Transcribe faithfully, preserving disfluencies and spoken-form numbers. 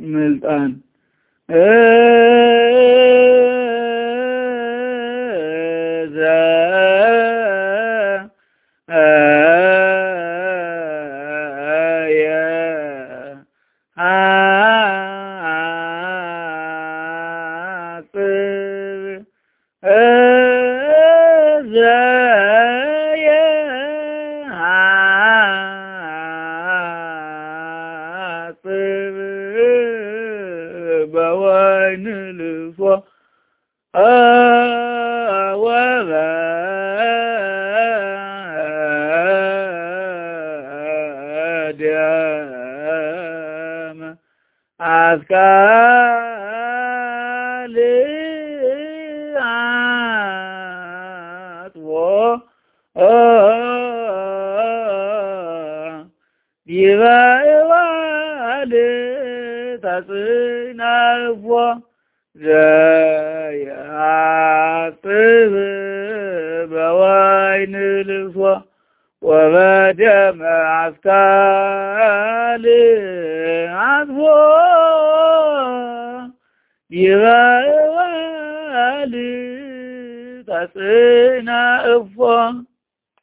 ምልጣን እዛ ያ አጥብ እዛ ያ አጥብ በወይን ልፎ ወበደም አስካል አጥቦ ዲበ እባል ተጽናፎ ዘያጥብ በወይን ልብሶ ወበደም አስካል አጥቦ ዲበ እባል ተጽናፎ